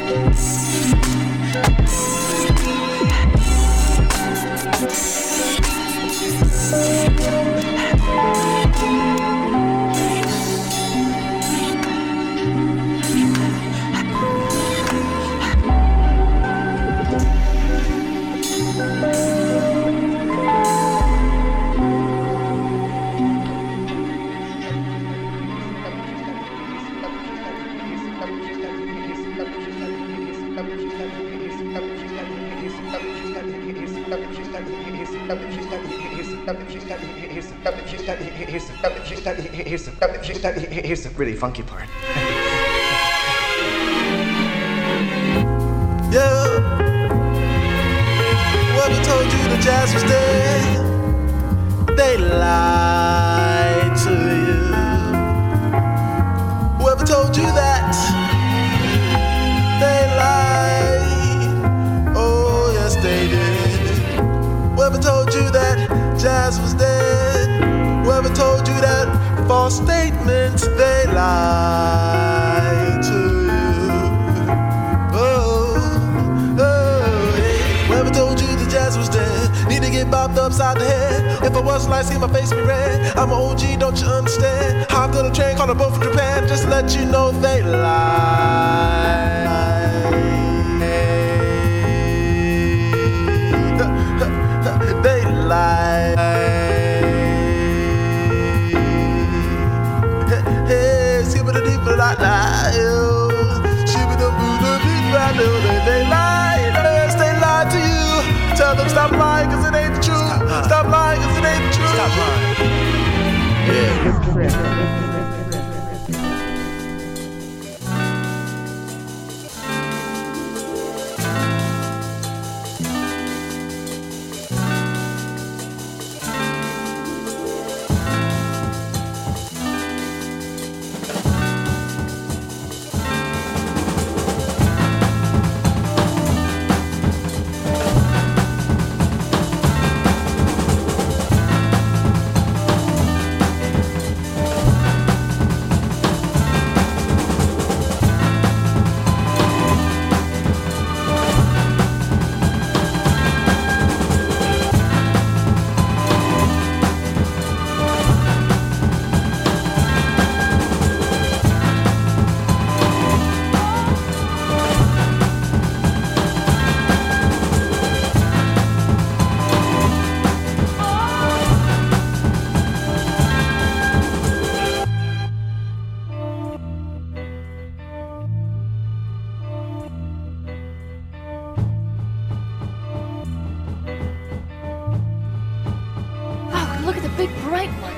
Here's the really funky part. Yeah, whoever told you the jazz was dead, they lied to you. Whoever told you that, they lied. Oh yes they did. Whoever told you that jazz was dead, whoever told you that false statements, they lied to you. Oh, hey. Whoever told you the jazz was dead, need to get bopped upside the head. If I wasn't like, see my face be red. I'm an OG, don't you understand? Hopped on a train, called a boat from Japan, just to let you know they lied. They lied. They lied, yes, they lied to you. Tell them stop lying cause it ain't the truth. Stop lying cause it ain't the truth. Stop lying. Yeah. Look at the big bright one.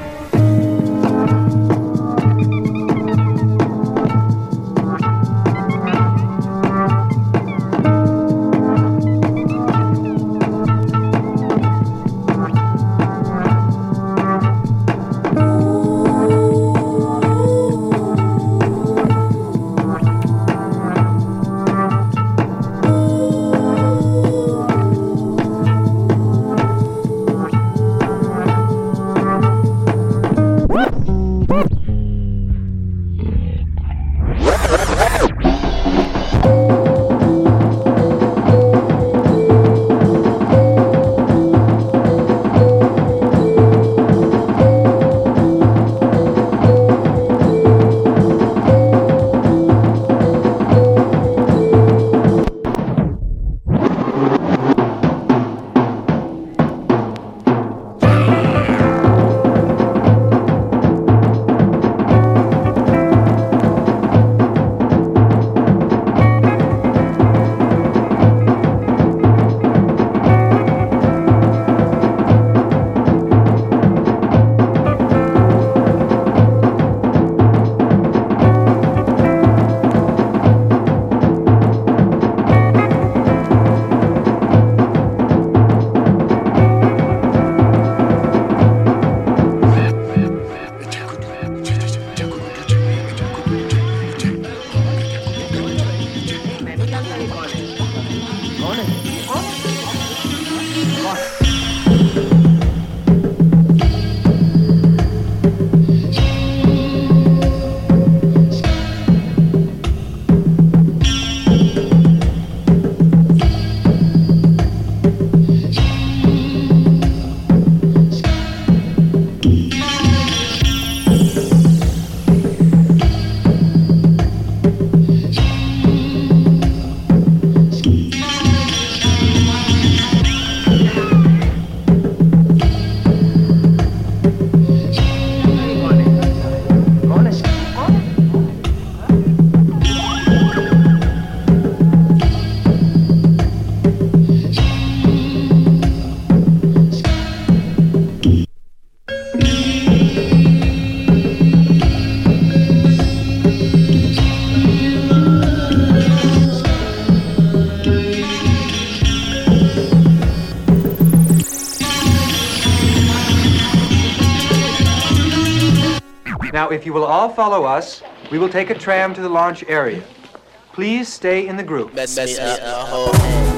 Now, if you will all follow us, we will take a tram to the launch area. Please stay in the group. Mess me up the whole head.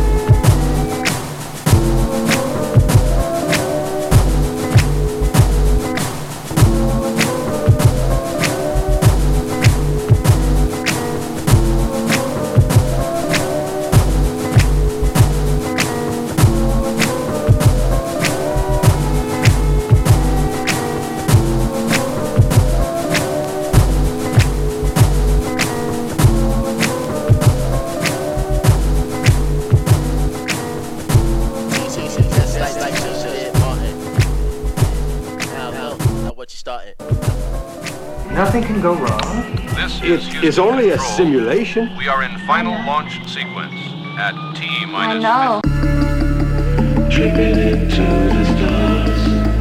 Nothing can go wrong. This is only a simulation. We are in final launch sequence at T-minus. I know. Tripping into the stars.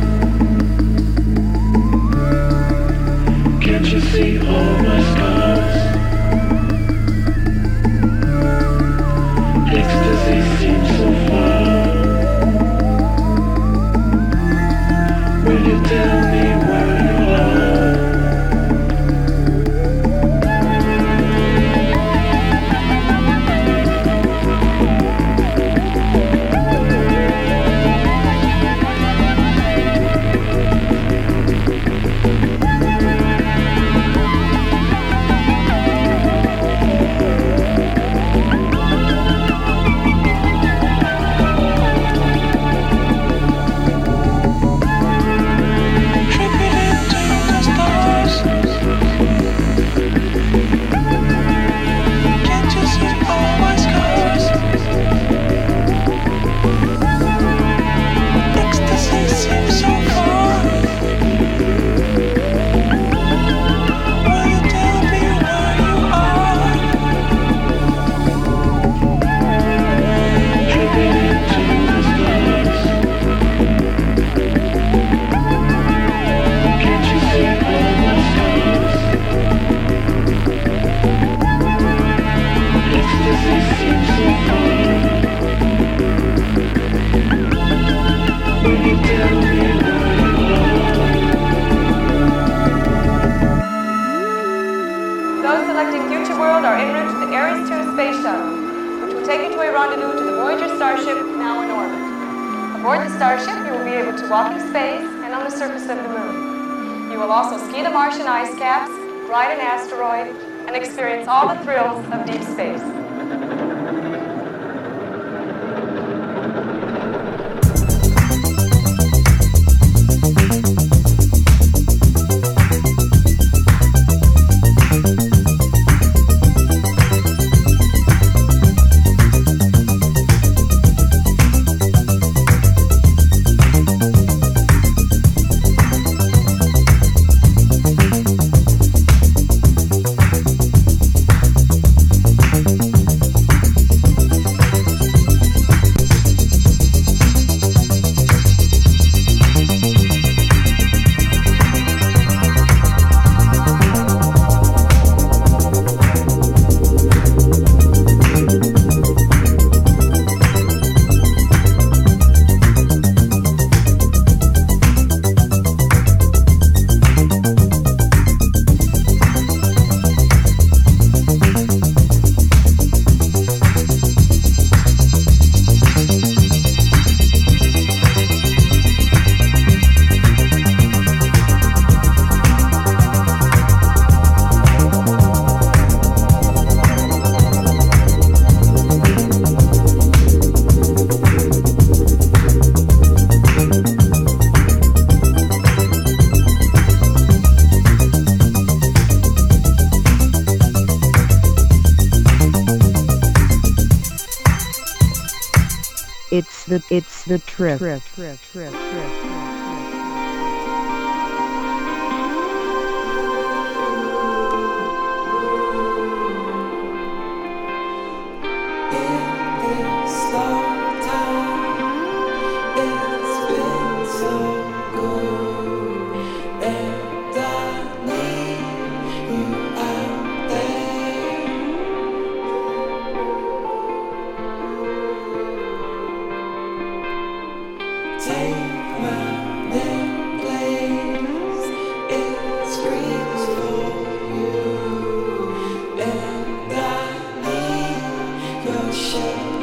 Can't you see all my scars? Ecstasy seems so far. Will you tell me where you are? Those selecting Future World are en route to the Ares 2 space shuttle, which will take you to a rendezvous to the Voyager starship now in orbit. Aboard the starship, you will be able to walk in space and on the surface of the moon. You will also ski the Martian ice caps, ride an asteroid, and experience all the thrills of deep space. It's the trip. Take my shade.